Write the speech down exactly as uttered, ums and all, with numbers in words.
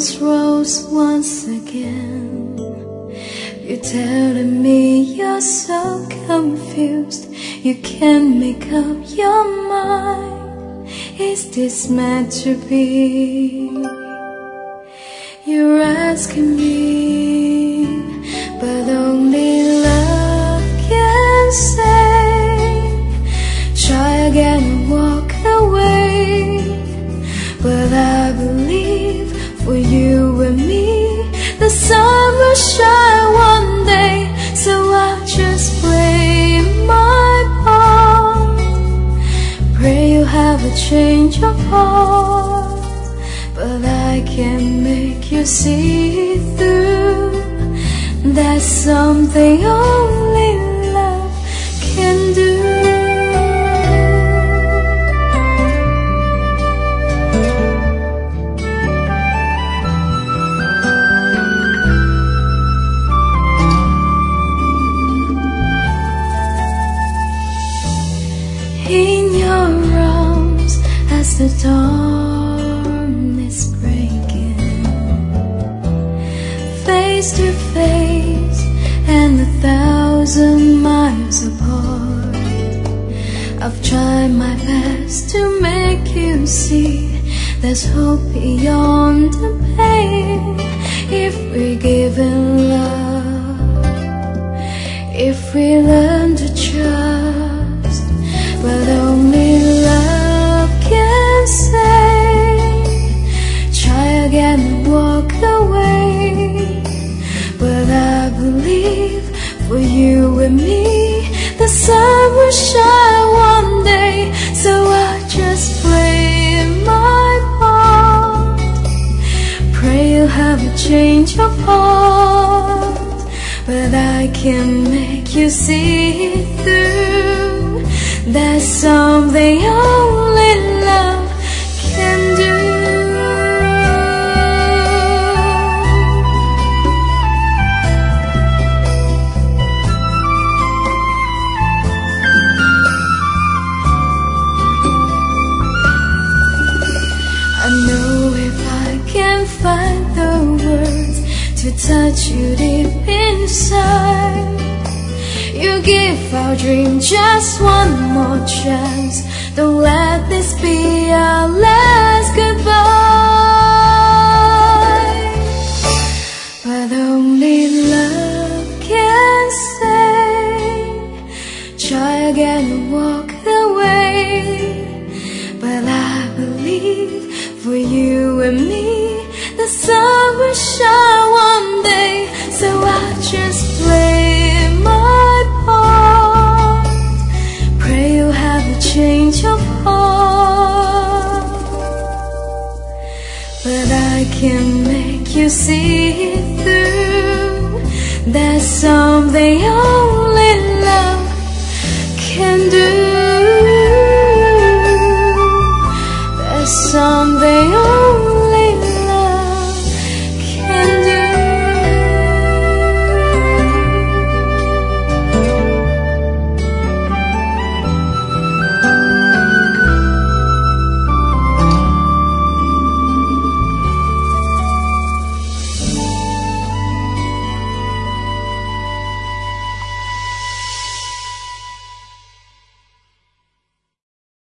crossroads once again. You're telling me you're so confused, you can't make up your mind. Is this meant to be? You're asking me, but only love can save. Try again and walk away, but I believe for you and me the sun will shine one day. So I'll just play my part, pray you have a change of heart, but I can't make you see through. That's something only love can do. In your arms as the dawn is breaking, face to face and a thousand miles apart. I've tried my best to make you see there's hope beyond the pain. If we're given love, if we learn to trust, but only love can save. Try again and walk away, but I believe for you and me the sun will shine one day. So I'll just play my part, pray you'll have a change of heart, but I can make you see through. That's something only love can do. I know if I can find the words to touch you deep inside, you give our dream just one more chance. Don't let this be our last goodbye. But only love can say. Try again and walk away, but I believe for you and me the sun will shine one day. So I just play my part, pray you have a change of heart, but I can make you see through. There's something